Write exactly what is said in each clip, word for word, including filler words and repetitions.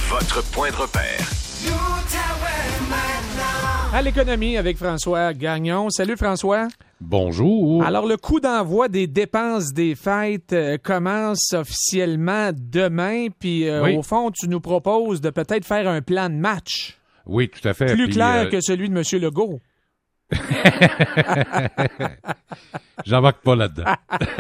votre point de repère. À l'économie avec François Gagnon. Salut François. Bonjour. Alors, le coup d'envoi des dépenses des fêtes euh, commence officiellement demain. Puis, euh, oui. au fond, tu nous proposes de peut-être faire un plan de match. Oui, tout à fait. Plus puis, clair euh... que celui de M. Legault. J'embarque pas là-dedans.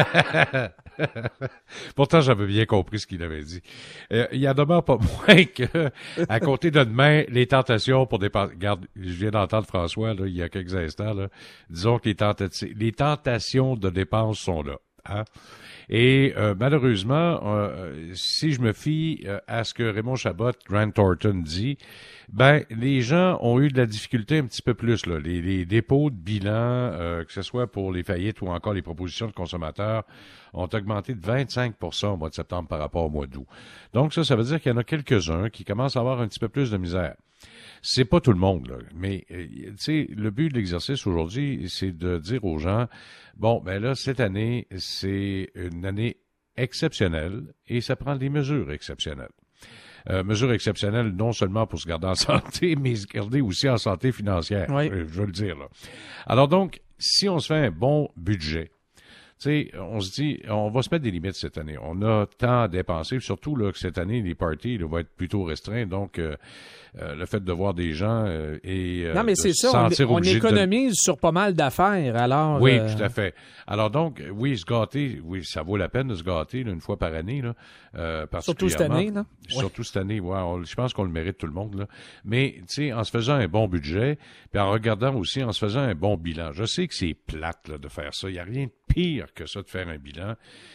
Pourtant, j'avais bien compris ce qu'il avait dit. Euh, il y en demeure pas moins que, à compter de demain, les tentations pour dépenser. Regarde, je viens d'entendre François, là, il y a quelques instants, là. Disons que les, tentati... les tentations de dépenses sont là. Hein? Et euh, malheureusement, euh, si je me fie euh, à ce que Raymond Chabot, Grant Thornton dit, ben les gens ont eu de la difficulté un petit peu plus. Là. Les, les dépôts de bilan, euh, que ce soit pour les faillites ou encore les propositions de consommateurs, ont augmenté de vingt-cinq pour cent au mois de septembre par rapport au mois d'août. Donc ça, ça veut dire qu'il y en a quelques-uns qui commencent à avoir un petit peu plus de misère. C'est pas tout le monde, là. Mais, euh, tu sais, le but de l'exercice aujourd'hui, c'est de dire aux gens, bon, ben là, cette année, c'est une année exceptionnelle et ça prend des mesures exceptionnelles. Euh, mesures exceptionnelles non seulement pour se garder en santé, mais se garder aussi en santé financière, oui. je, je veux le dire, là. Alors donc, si on se fait un bon budget, tu sais, on se dit, on va se mettre des limites cette année. On a tant à dépenser, surtout là, que cette année, les parties là, vont être plutôt restreints. Donc, euh, euh, le fait de voir des gens euh, et euh, non, mais de c'est se ça, sentir on, on obligé économise de... sur pas mal d'affaires. Alors, oui, euh... tout à fait. Alors donc, oui, se gâter, oui, ça vaut la peine de se gâter là, une fois par année. Là, euh, surtout cette année, là. Surtout ouais. cette année, ouais, on, je pense qu'on le mérite tout le monde. Là. Mais, tu sais, en se faisant un bon budget, puis en regardant aussi, en se faisant un bon bilan. Je sais que c'est plate là, de faire ça. Il n'y a rien de pire que ça de faire un bilan.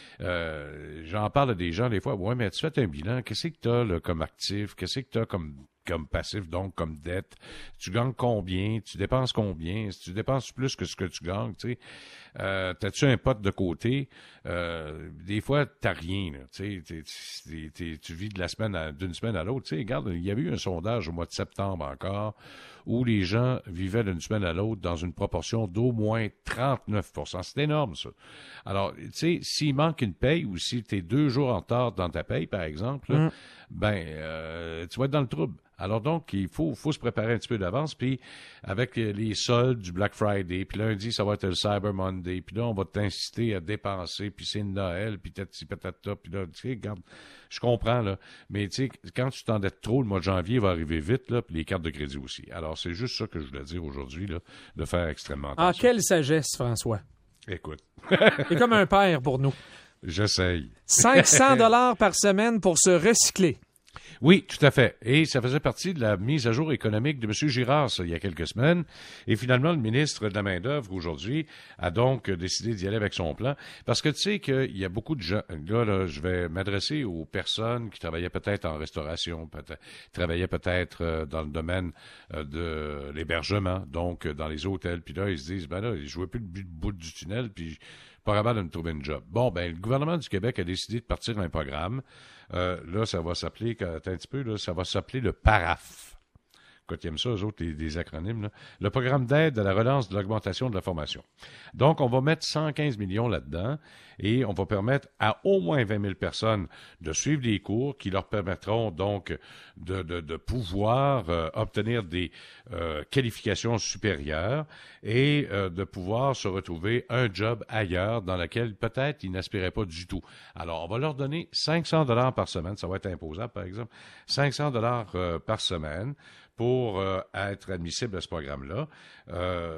Euh, j'en parle à des gens des fois. Ouais, mais tu fais un bilan, qu'est-ce que tu as là, comme actif? Qu'est-ce que tu as comme comme passif, donc comme dette? Tu gagnes combien? Tu dépenses combien? Si tu dépenses plus que ce que tu gagnes, tu sais, euh, t'as-tu un pote de côté? Euh, des fois, t'as rien, là, tu sais, tu vis de la semaine à, d'une semaine à l'autre. Tu sais, regarde, il y avait eu un sondage au mois de septembre encore, où les gens vivaient d'une semaine à l'autre dans une proportion d'au moins trente-neuf pour cent. C'est énorme, ça. Alors, tu sais, s'il manque une paye ou si t'es deux jours en retard dans ta paye, par exemple, là, mm. ben, euh, tu vas être dans le trouble. Alors donc, il faut, faut se préparer un petit peu d'avance, puis avec les soldes du Black Friday, puis lundi, ça va être le Cyber Monday, puis là, on va t'inciter à dépenser, puis c'est Noël, puis tati patata, puis là, tu sais, regarde, je comprends, là, mais tu sais, quand tu t'endettes trop, le mois de janvier va arriver vite, là, puis les cartes de crédit aussi. Alors, c'est juste ça que je voulais dire aujourd'hui, là, de faire extrêmement attention. Ah, quelle sagesse, François. Écoute. C'est comme un père pour nous. J'essaye. cinq cents dollars par semaine pour se recycler. Oui, tout à fait. Et ça faisait partie de la mise à jour économique de M. Girard, ça, il y a quelques semaines. Et finalement, le ministre de la Main-d'œuvre, aujourd'hui, a donc décidé d'y aller avec son plan. Parce que tu sais qu'il y a beaucoup de gens... Là, là, je vais m'adresser aux personnes qui travaillaient peut-être en restauration, peut-être, travaillaient peut-être dans le domaine de l'hébergement, donc dans les hôtels. Puis là, ils se disent, ben là, je vois plus le bout du tunnel, puis pas capable de me trouver une job. Bon, ben, le gouvernement du Québec a décidé de partir un programme. Euh, là, ça va s'appeler, attends un petit peu, là, ça va s'appeler le PARAF. Quand ils aiment ça, eux autres, les, des acronymes, là. Le programme d'aide à la relance de l'augmentation de la formation. Donc, on va mettre cent quinze millions là-dedans et on va permettre à au moins vingt mille personnes de suivre des cours qui leur permettront donc de, de, de pouvoir euh, obtenir des euh, qualifications supérieures et euh, de pouvoir se retrouver un job ailleurs dans lequel peut-être ils n'aspiraient pas du tout. Alors, on va leur donner cinq cents dollars par semaine, ça va être imposable par exemple, cinq cents dollars euh, par semaine pour euh, être admissible à ce programme-là. Euh,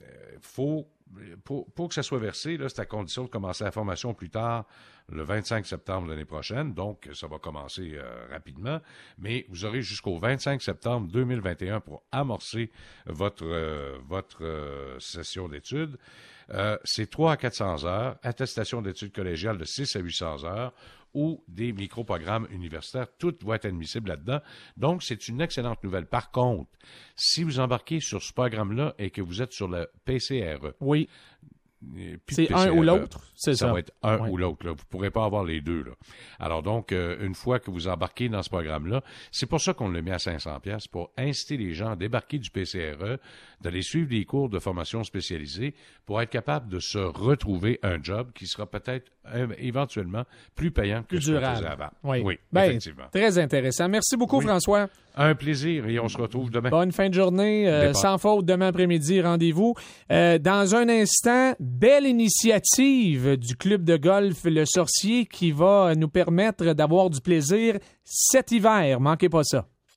faut, pour, pour que ça soit versé, là, c'est à condition de commencer la formation plus tard, le vingt-cinq septembre l'année prochaine, donc ça va commencer euh, rapidement, mais vous aurez jusqu'au vingt-cinq septembre deux mille vingt et un pour amorcer votre, euh, votre euh, session d'études. Euh, c'est trois à quatre cents heures, attestation d'études collégiales de six à huit cents heures, ou des micro-programmes universitaires. Tout va être admissible là-dedans. Donc, c'est une excellente nouvelle. Par contre, si vous embarquez sur ce programme-là et que vous êtes sur le P C R E, oui. C'est un ou l'autre, c'est ça. Ça va être un oui. ou l'autre. Là. Vous ne pourrez pas avoir les deux. Là. Alors donc, euh, une fois que vous embarquez dans ce programme-là, c'est pour ça qu'on le met à cinq cents dollars, pour inciter les gens à débarquer du P C R E, d'aller suivre des cours de formation spécialisée pour être capable de se retrouver un job qui sera peut-être euh, éventuellement plus payant que plus ce qu'on durable. faisait avant. Oui, oui ben, effectivement. Très intéressant. Merci beaucoup, oui. François. Un plaisir et on se retrouve demain. Bonne fin de journée. Euh, sans faute, demain après-midi, rendez-vous. Euh, dans un instant, belle initiative du club de golf Le Sorcier qui va nous permettre d'avoir du plaisir cet hiver. Manquez pas ça.